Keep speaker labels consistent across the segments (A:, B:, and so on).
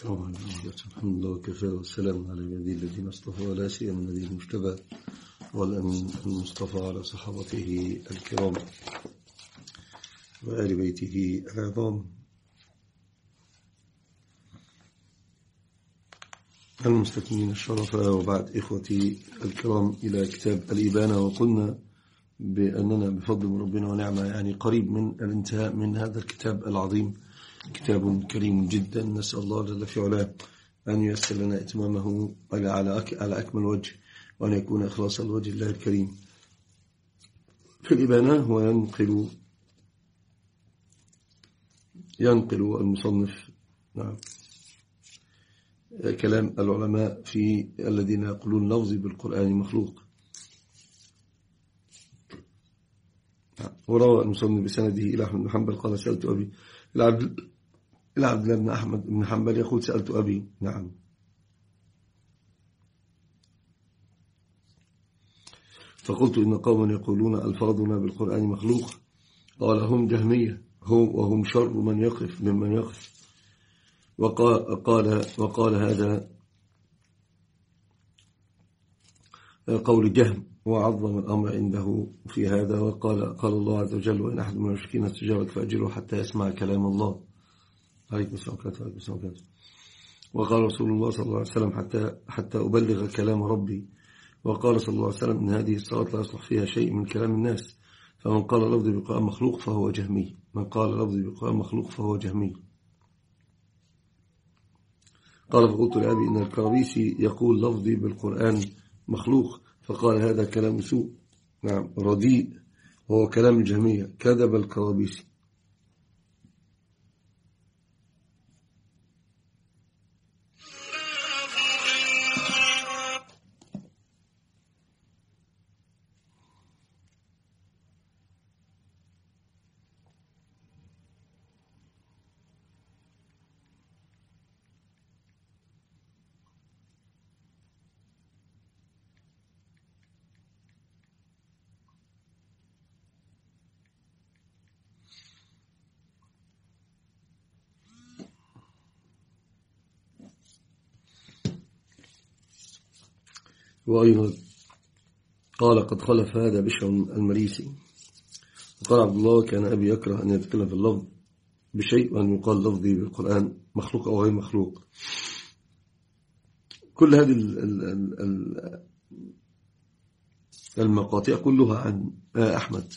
A: السلام عليكم ورحمة الله. الحمد لله وكفى والسلام على عباده الذين اصطفى ولا سيما النبي المجتبى والأمين المصطفى على صحابته الكرام وآل بيته العظام المستكملين الشرفاء. وبعد إخوتي الكرام إلى كتاب الإبانة، وقلنا بأننا بفضل ربنا ونعمة يعني قريب من الانتهاء من هذا الكتاب العظيم، كتاب كريم جدا. نسأل الله جل في علاه أن ييسر لنا إتمامه على أكمل وجه، وأن يكون إخلاصا لوجه الله الكريم. في الإبانة هو ينقل المصنف كلام العلماء في الذين يقولون لفظي بالقرآن مخلوق. وروى المصنف بسنده إلى أحمد بن حنبل قال سألت أبي إلى عبد الله بن أحمد بن حنبل يقول سألت أبي فقلت إن قوما يقولون ألفاظنا بالقرآن مخلوق. قال هم جهمية وهم شر من يقف ممن يقف. وقال هذا قول جهم وعظم الأمر عنده في هذا. قال الله عز وجل وإن أحد من المشركين استجارك فأجره حتى يسمع كلام الله. عليكم السلام عليكم. وقال رسول الله صلى الله عليه وسلم حتى أبلغ كلام ربي. وقال صلى الله عليه وسلم إن هذه الصلاة لا يصلح فيها شيء من كلام الناس، فمن قال لفظي بالقرآن مخلوق فهو جهمي. من قال لفظي بالقرآن مخلوق فهو جهمي. قال فقلت لأبي إن الكرابيسي يقول لفظي بالقرآن مخلوق، فقال هذا كلام سوء رديء وهو كلام الجهمية. كذب الكرابيسي. وأيضا قال قد خلف هذا بشر المريسي. وقال عبد الله كان أبي يكره أن يتكلم في اللفظ بشيء وأن يقال لفظي بالقرآن مخلوق أو غير مخلوق. كل هذه المقاطع كلها عن أحمد.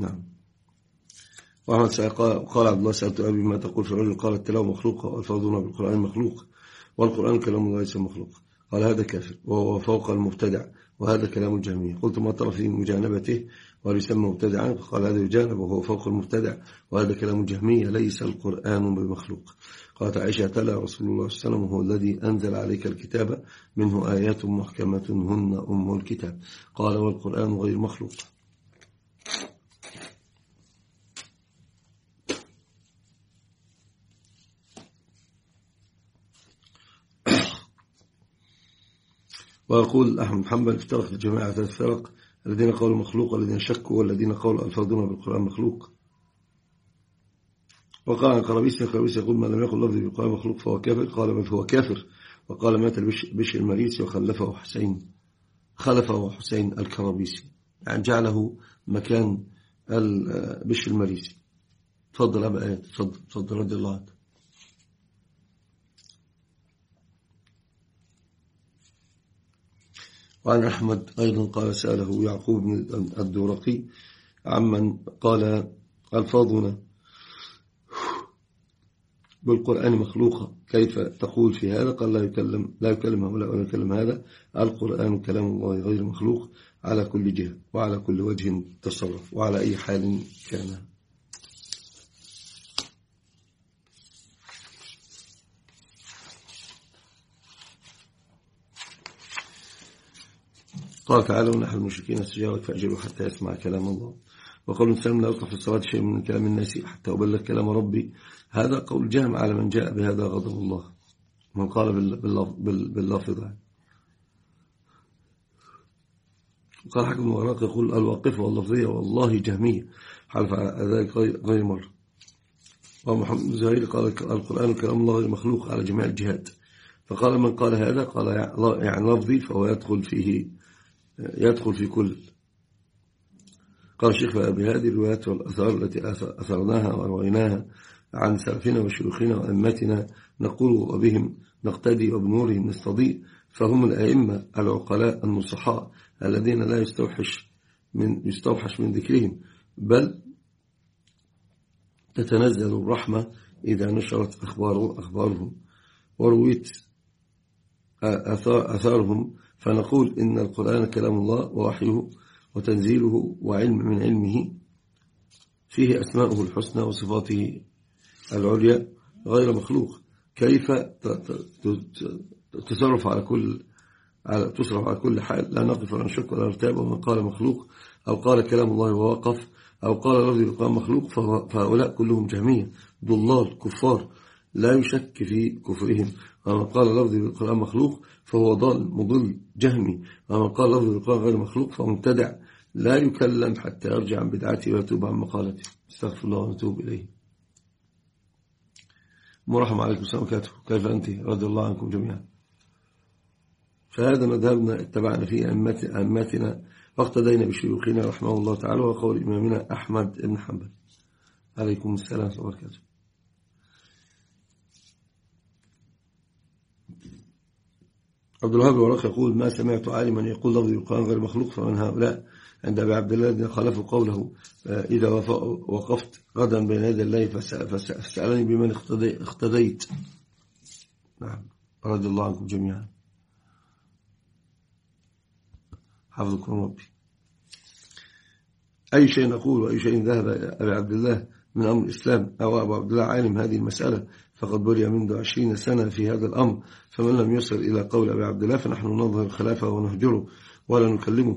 A: وأحمد قال عبد الله سألت أبي ما تقول في الرجل؟ قال التلاوة مخلوقة والفاظنا بالقرآن مخلوق والقرآن كلام الله ليس مخلوق. قال هذا كافر وهو فوق المبتدع وهذا كلام الجهمية. قلت ما ترى في مجانبته وهل يسمى مبتدعا؟ فقال هذا يجانب وهو فوق المبتدع وهذا كلام الجهمية ليس القرآن بمخلوق. قالت عائشة تلا رسول الله صلى الله عليه وسلم هو الذي أنزل عليك الكتاب منه آيات محكمات هن أم الكتاب. قال والقرآن غير مخلوق. ويقول أحمد حنبل افترقت الجماعة 3 فرق: الذين قالوا مخلوق والذين شكوا والذين قالوا ألفاظنا بالقرآن مخلوق. وقال عن الكرابيسي يقول من لم يقل لفظي بالقرآن مخلوق فهو كافر. قال بل هو كافر. وقال مات بشر المريسي وخلفه حسين الكرابيسي، يعني جعله مكان بشر المريسي. تفضل أبا آيات. تفضل رضي الله عنك. وعن أحمد أيضا قال سأله يعقوب بن الدورقي عمن قال ألفاظنا بالقرآن مخلوقة كيف تقول في هذا؟ قال لا يكلم هؤلاء ولا يكلم هذا. القرآن كلام الله غير مخلوق على كل جهة وعلى كل وجه تصرف وعلى أي حال كان. قال تعالى ونحن المشركين استجارك فأجره حتى يسمع كلام الله. وقال الإنسان لا يقع في الصلاة شيء من كلام الناس حتى أبلغ كلام ربي. هذا قول جهم على من جاء بهذا غضب الله، من قال باللفظ. وقال حكم الوراق يقول الواقفة واللفظية والله جهمية، حلف على ذلك غير مرة. ومحمد الزهيري قال القرآن كلام الله غير مخلوق على جميع الجهات. فقال من قال هذا قال يعني لفظي فهو يدخل في كل. قال الشيخ بهذه الروايات والأثار التي أثرناها ورويناها عن سلفنا وشيوخنا وأئمتنا نقول وبهم نقتدي وبنورهم نستضيء، فهم الأئمة العقلاء النصحاء الذين لا يستوحش من ذكرهم، بل تتنزل الرحمة إذا نشرت أخبارهم ورويت أثارهم. فنقول إن القرآن كلام الله ووحيه وتنزيله وعلم من علمه، فيه أسماؤه الحسنى وصفاته العليا غير مخلوق. كيف تصرف على كل حال، لا نقف ولا نشك ولا نرتاب. ومن قال مخلوق أو قال كلام الله ووقف أو قال لفظ القرآن مخلوق فهؤلاء كلهم جهمية ضلال كفار لا يشك في كفرهم. ومن قال لفظ القرآن مخلوق فهو ضال مضل جهمي. ومن قال لفظ القرآن غير مخلوق فمبتدع لا يكلم حتى يرجع عن بدعته ويتوب عن مقالته. استغفر الله ونتوب إليه. مرحبا عليكم السلام وبركاته. كيف أنت؟ رضي الله عنكم جميعا. فهذا مذهبنا اتبعنا فيه أئمتنا واقتدينا بشيوخنا رحمه الله تعالى وقول إمامنا أحمد بن حنبل. عليكم السلام ورحمة الله وبركاته. عبد الوهاب الورق يقول ما سمعت عالما يقول لفظ القرآن غير مخلوق فمن هؤلاء عند أبي عبد الله الذين خالفوا قوله إذا وقفت غدا بين يدي الله فسألني بمن اقتديت. نعم رضي الله عنكم جميعا. حفظكم ربي. أي شيء نقول وأي شيء ذهب أبي عبد الله من أمر الإسلام أو أبو عبد الله عالم هذه المسألة فقد برئ منذ 20 سنة في هذا الأمر. فمن لم يصل إلى قول أبي عبد الله فنحن نظهر خلافه ونهجره ولا نكلمه.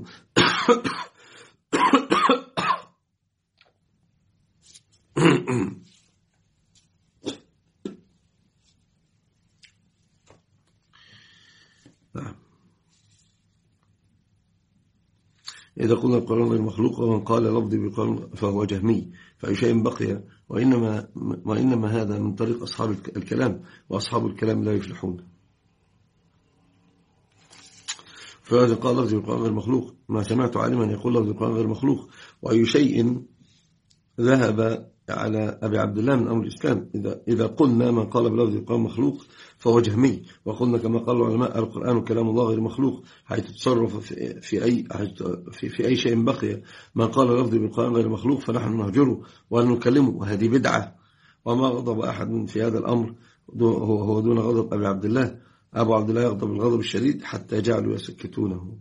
A: إذا قلنا القرآن غير مخلوق ومن قال لفظي بالقرآن فهو جهمي فأي شيء بقي، وإنما هذا من طريق أصحاب الكلام، وأصحاب الكلام لا يفلحون. فإذا قال لفظي بالقرآن غير مخلوق ما سمعت عالما يقول لفظي بالقرآن غير مخلوق وأي شيء ذهب على أبي عبد الله من أمر الإسلام. إذا قلنا من قال بلفظ القرآن مخلوق فهو جهمي، وقلنا كما قال العلماء القرآن كلام الله غير مخلوق حيث تتصرف في أي شيء بقي. من قال لفظ بالقرآن غير مخلوق فنحن نهجره ولا نكلمه، وهذه بدعة. وما غضب أحد في هذا الأمر هو دون غضب أبي عبد الله. أبو عبد الله يغضب الغضب الشديد حتى جعلوا يسكتونه.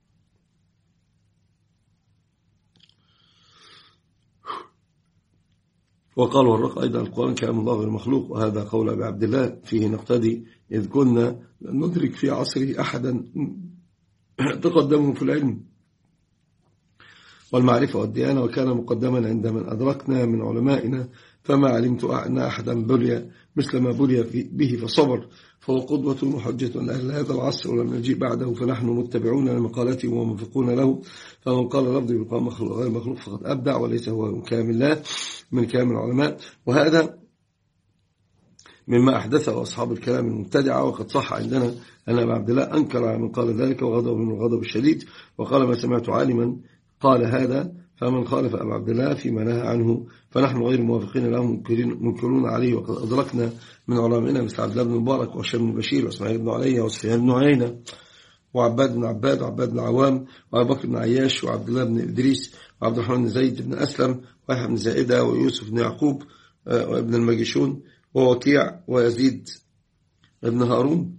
A: وقال والرق أيضا القرآن كلام الله غير مخلوق، وهذا قول أبي عبد الله فيه نقتدي إذ كنا ندرك في عصره أحدا تقدمه في العلم والمعرفة والديانة وكان مقدما عند من أدركنا من علمائنا، فما علمت أن أحدا بلي مثل ما بلي به فصبر، فهو قدوة وحجة لأهل هذا العصر ولم نجيء بعده، فنحن متبعون لمقالته وموافقون له. فمن قال لفظي بالقرآن مخلوق غير مخلوق فقد أبدع وليس هو كامل الله من كامل العلماء، وهذا مما أحدثه أصحاب الكلام المبتدعة. وقد صح عندنا أن أبا عبد الله أنكر على من قال ذلك وغضب من الغضب الشديد وقال ما سمعت عالما قال هذا. فمن خالف أبا عبد الله فيما نهى عنه فنحن غير موافقين له منكرون عليه. وقد أدركنا من علمائنا مثل عبد الله بن مبارك وهشام بن بشير وإسماعيل بن علية وسفيان بن عيينة وعباد بن عباد وعباد بن عوام وأبو بكر بن عياش وعبد الله بن إدريس وعبد الرحمن بن زيد بن أسلم ويحيى بن زائدة ويوسف بن يعقوب وابن المجيشون ووكيع ويزيد بن هارون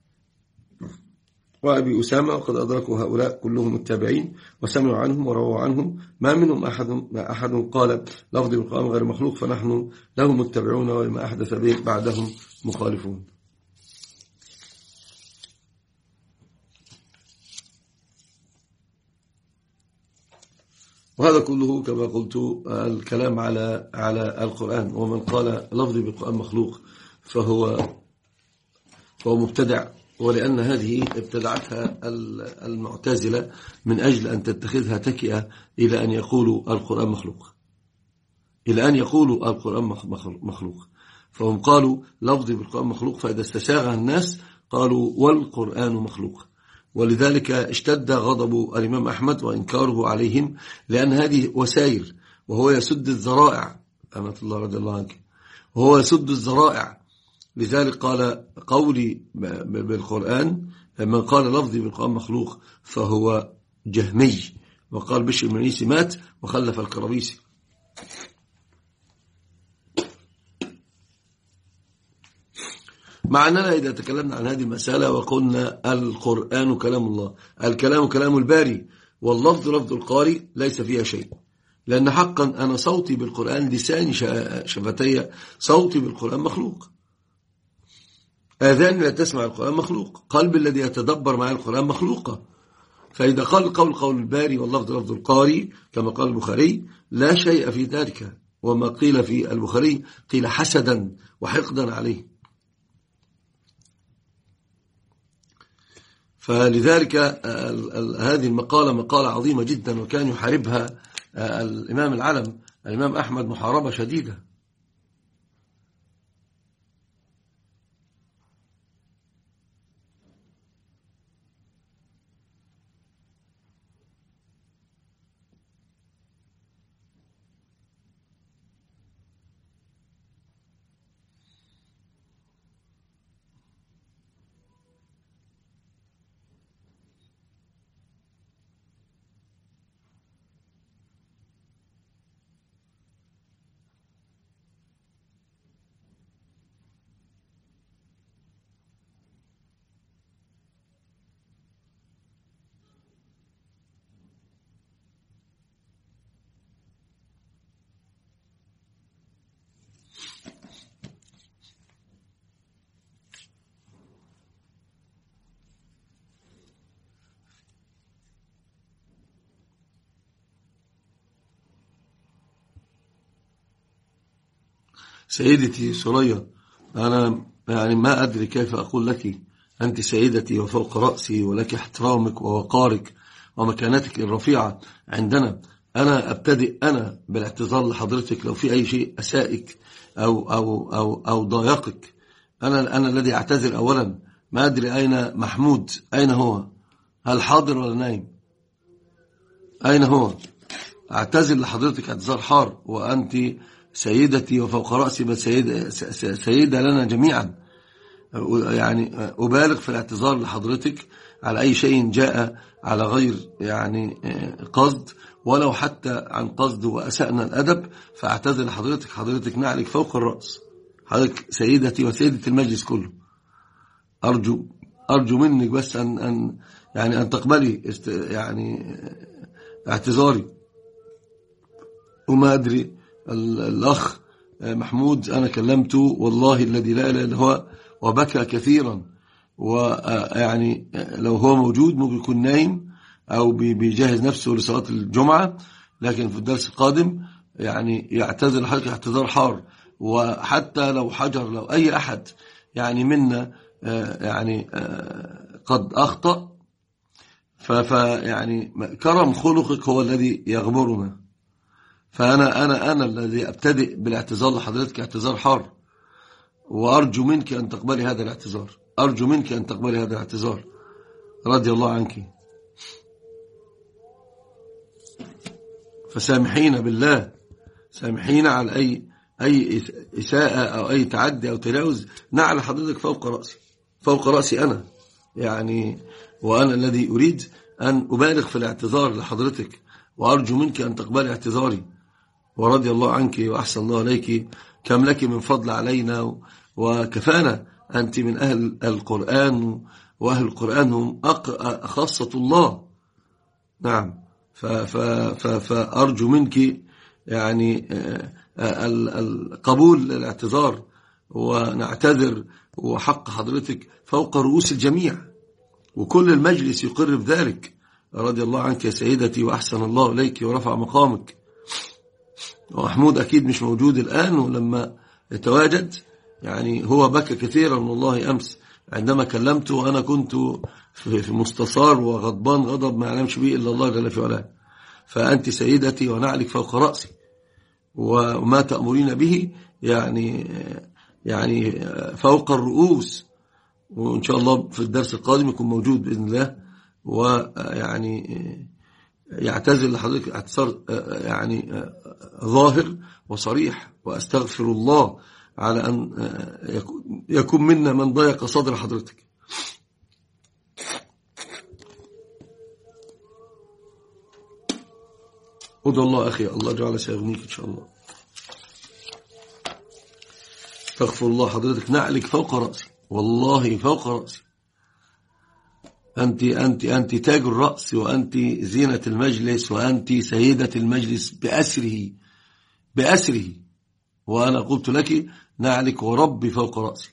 A: وأبي أسامة. وقد أدركوا هؤلاء كلهم التابعين وسمعوا عنهم ورووا عنهم، ما منهم أحد قال لفظ القرآن غير مخلوق فنحن لهم متبعون ولما أحدث به بعدهم مخالفون. وهذا كله كما قلت الكلام على القرآن. ومن قال لفظي بالقرآن مخلوق فهو مبتدع، ولأن هذه ابتدعتها المعتزلة من أجل أن تتخذها تكئة إلى أن يقولوا القرآن مخلوق، إلى أن يقولوا القرآن مخلوق. فهم قالوا لفظي بالقرآن مخلوق، فإذا استساغ الناس قالوا والقرآن مخلوق. ولذلك اشتد غضب الإمام أحمد وإنكاره عليهم، لأن هذه وسائل وهو يسد الذرائع. أمة الله رضي الله عنك، وهو يسد الذرائع. لذلك قال قولي بالقرآن، من قال لفظي بالقرآن مخلوق فهو جهمي. وقال بشر المريسي مات وخلف الكرابيسي. مع أننا إذا تكلمنا عن هذه المسألة وقلنا القرآن كلام الله، الكلام كلام الباري، واللفظ لفظ القارئ، ليس فيها شيء. لأن حقا أنا صوتي بالقرآن، لساني شفتي صوتي بالقرآن مخلوق، آذان لا تسمع القرآن مخلوق، قلب الذي يتدبر مع القرآن مخلوقة. فإذا قال القول قول الباري واللفظ لفظ القارئ كما قال البخاري لا شيء في ذلك. وما قيل في البخاري قيل حسدا وحقدا عليه. فلذلك هذه المقالة مقالة عظيمة جدا، وكان يحاربها الإمام العلم الإمام أحمد محاربة شديدة. سيدتي سرية، أنا يعني ما أدري كيف أقول لك أنت سيدتي وفوق رأسي، ولك احترامك ووقارك ومكانتك الرفيعة عندنا. أنا أبتدئ أنا بالاعتذار لحضرتك لو في أي شيء أسائك أو ضايقك. أنا الذي أعتذر أولا. ما أدري أين محمود، أين هو؟ هل حاضر ولا نايم؟ أين هو؟ أعتذر لحضرتك اعتذار حار، وأنت سيدتي وفوق رأسي، بل سيدة لنا جميعا. يعني أبالغ في الاعتذار لحضرتك على أي شيء جاء على غير يعني قصد، ولو حتى عن قصد وأسأنا الأدب، فاعتذر لحضرتك. حضرتك نعلك فوق الرأس، حضرتك سيدتي وسيدة المجلس كله. أرجو منك بس أن تقبلي يعني اعتذاري. وما أدري الأخ محمود أنا كلمته والله الذي لا إله إلا هو، وبكى كثيرا. ويعني لو هو موجود ممكن يكون نايم أو بيجهز نفسه لصلاة الجمعة، لكن في الدرس القادم يعني يعتذر لحضرتك اعتذار حار. وحتى لو حجر، لو أي أحد يعني منا يعني قد أخطأ، فيعني كرم خلقك هو الذي يغمرنا. فأنا الذي أبتدئ بالاعتذار لحضرتك اعتذار حار، وأرجو منك أن تقبلي هذا الاعتذار. أرجو منك أن تقبلي هذا الاعتذار رضي الله عنك. فسامحينا بالله، سامحينا على أي إساءة أو أي تعدي أو تجاوز. نعل حضرتك فوق رأسي أنا يعني، وأنا الذي أريد أن أبالغ في الاعتذار لحضرتك، وأرجو منك أن تقبلي اعتذاري. ورضي الله عنك وأحسن الله عليك، كم لك من فضل علينا وكفانا. أنت من أهل القرآن، وأهل القرآن هم خاصة الله. نعم. فأرجو منك يعني قبول الاعتذار، ونعتذر، وحق حضرتك فوق رؤوس الجميع، وكل المجلس يقر بذلك. رضي الله عنك يا سيدتي وأحسن الله إليك ورفع مقامك. ومحمود أكيد مش موجود الآن، ولما يتواجد يعني هو بكى كثيرا والله أمس عندما كلمته، وأنا كنت في مستصار وغضبان غضب ما يعلمش به إلا الله جل في علاه. فأنت سيدتي ونعلك فوق رأسي، وما تأمرين به يعني فوق الرؤوس. وإن شاء الله في الدرس القادم يكون موجود بإذن الله، ويعني يعتذر لحضرتك اعتذار يعني ظاهر وصريح، وأستغفر الله على أن يكون منا من ضيق صدر حضرتك. ادعو الله أخي، الله جعل سيغنيك إن شاء الله. استغفر الله حضرتك، نعلك فوق رأسي، والله فوق رأسي. أنت تاج الرأس، وأنت زينة المجلس، وأنت سيدة المجلس بأسره. وأنا قلت لك نعلك وربي فوق رأسي.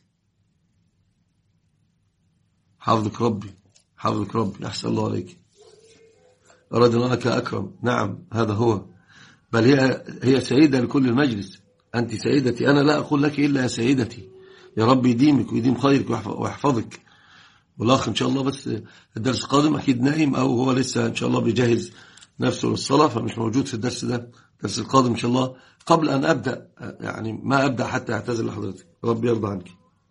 A: حفظك ربي، حفظك ربي، أحسن الله عليك. أراد أنك أكرم، نعم هذا هو، بل هي سيدة لكل المجلس. أنت سيدتي، أنا لا أقول لك إلا يا سيدتي. يا رب يديمك ويديم خيرك ويحفظك. والأخ إن شاء الله بس الدرس القادم أكيد نائم، أو هو لسه إن شاء الله بيجهز نفسه للصلاة، فمش موجود في الدرس ده. الدرس القادم إن شاء الله قبل أن أبدأ، يعني ما أبدأ حتى أعتذر لحضرتك. رب يرضى عنك.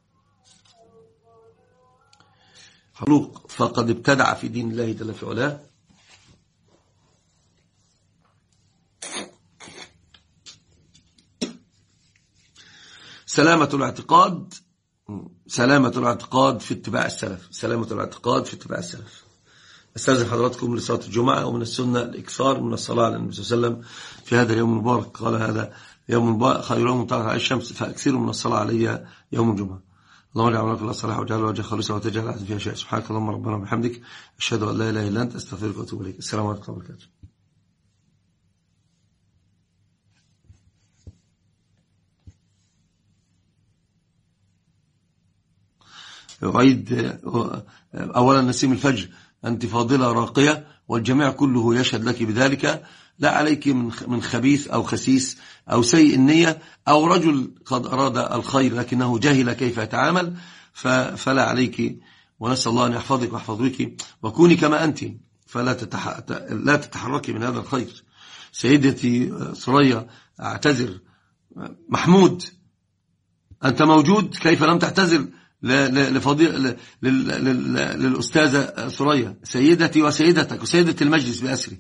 A: حلوق فقد ابتدع في دين الله جل في علاه. سلامة الاعتقاد في اتباع السلف. سلامة الاعتقاد في اتباع السلف. استاذن حضراتكم لصلاة الجمعة، ومن السنة الإكثار من الصلاة على النبي صلى الله عليه وسلم في هذا اليوم المبارك. قال هذا يوم مبارك خير يوم طلعت عليه الشمس، فأكثروا من الصلاة علي يوم الجمعة. اللهم اجعل عملك الله صالحا، واجعل وجهك خالصا، وتجعل أحد فيها شيء. سبحانك اللهم ربنا وبحمدك، أشهد أن لا إله إلا أنت، أستغفرك وأتوب إليك. السلام عليكم ورحمة الله وبركاته. أعيد أولا نسيم الفجر، أنت فاضلة راقية، والجميع كله يشهد لك بذلك. لا عليك من خبيث أو خسيس أو سيء النية أو رجل قد أراد الخير لكنه جهل كيف يتعامل، فلا عليك. ونسأل الله أن يحفظك ويحفظك، وكوني كما أنت، لا تتحركي من هذا الخير. سيدتي ثريا، أعتذر. محمود، أنت موجود، كيف لم تعتذر للأستاذة ثريا، سيدتي وسيدتك وسيدة المجلس بأسري؟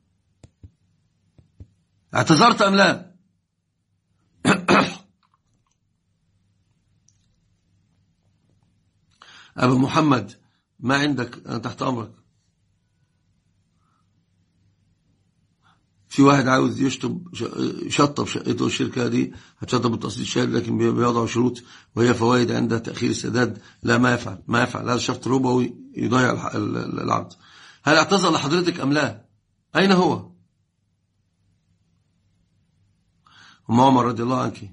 A: اعتذرت أم لا؟ أبو محمد، ما عندك؟ أنا تحت أمرك. في واحد عاوز يشطب شقته، الشركة دي هتشطب التقسيط الشهري، لكن بيضع شروط وهي فوائد عند تأخير السداد. لا، ما يفعل هذا شرط ربوي يضيع العقد. هل اعتذر لحضرتك أم لا؟ أين هو؟ أم عمر رضي الله عنك.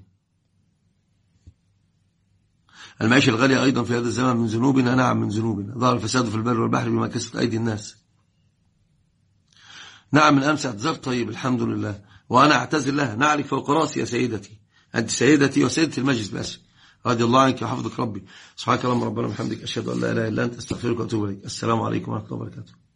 A: المعيشة الغالية أيضا في هذا الزمان من ذنوبنا. نعم من ذنوبنا. ظهر الفساد في البر والبحر بما كسبت أيدي الناس. نعم من أمس اعتذرت. طيب الحمد لله، وأنا أعتذر لها. نعلك فوق راسي يا سيدتي، أنت سيدتي وسيدة المجلس بأسري. رضي الله عنك وحفظك ربي. سبحانك اللهم ربنا وبحمدك، أشهد أن لا إله إلا أنت، أستغفرك وأتوب إليك. السلام عليكم ورحمة الله وبركاته.